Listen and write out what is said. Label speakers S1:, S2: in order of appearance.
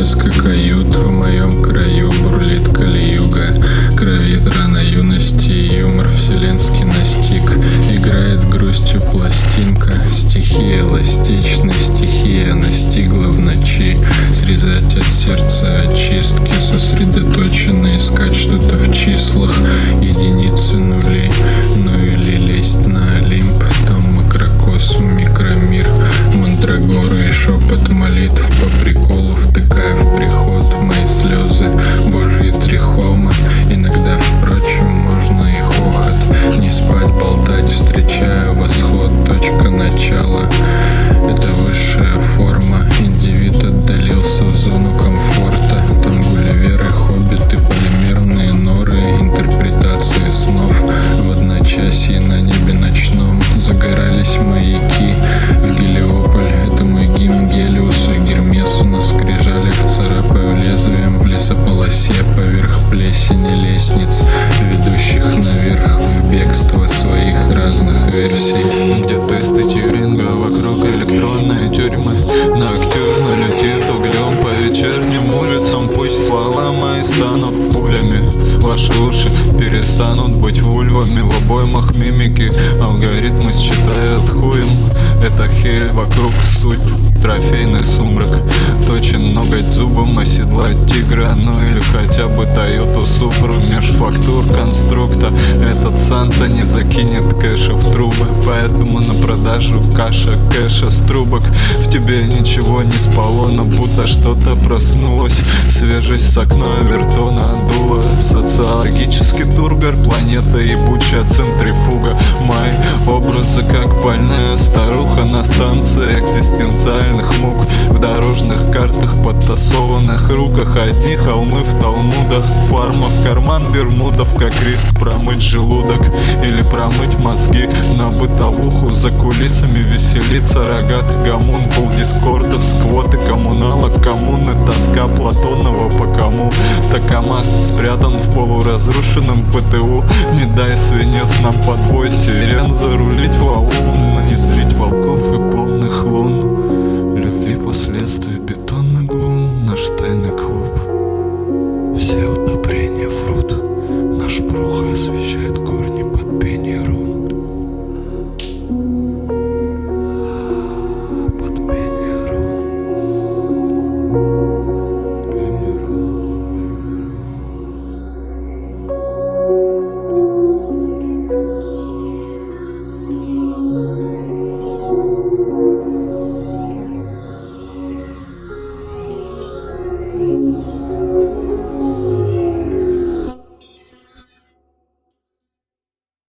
S1: блеска кают. В моем краю бурлит калиюга. Кровит рана юности, юмор вселенский настиг. Играет грустью пластинка. Стихия эластична, стихия настигла в ночи. Срезать от сердца очистки, сосредоточенно искать что-то в числах. Единицы, нули, ну или лезть на Олимп. Там макрокосм, микромир, мандрагоры и шепот молитв. По приколу втыкая в приход мои слезы, божьи трихомы. Иногда, впрочем, можно и хохот. Не спать, болтать, встречаю восход. Точка начала — это высшая форма. Индивид отдалился в зону комфорта. Там гулливеры, хоббиты, полимерные норы, интерпретации снов. В одночасье на небе ночном загорались маяки. В Гелиополь — это мой гимн Гелиусу и Гермесу. На скрижалях царапаю лезвием в лесополосе поверх плесени лестниц, ведущих наверх в бегство своих разных версий.
S2: Где тесты Тьюринга, вокруг электронные тюрьмы. Ноктюрно летит углем по вечерним улицам. Пусть слова мои станут пулями. Ваши уши перестанут быть вульвами. В обоймах мимики алгоритмы считают хуем. Это хель, вокруг суть, трофейный сумрак. Точен ноготь зубом оседлать тигра. Ну или хотя бы Тойоту Супру. Меж фактур конструкта этот Санта не закинет кэша в трубы. Поэтому на продажу каша кэша с трубок. В тебе ничего не спало, но будто что-то проснулось. Свежесть с окна Вертона дула. Социологический тургор, планета ебучая центрифуга. Мои образы как больная старуха на станции экзистенциальных мук. В дорожных картах, подтасованных руках. Одни холмы в талмудах. Фарма в карман бермудов, как риск промыть желудок или промыть мозги на бытовуху. За кулисами веселится рогатый гомун. Пол дискордов, сквоты, коммуналок, коммуны. Тоска Платонова по кому. Токомак спрятан в полуразрушенном ПТУ. Не дай свинец нам подвой сирен. Зарулить в аул, но не зрить волков и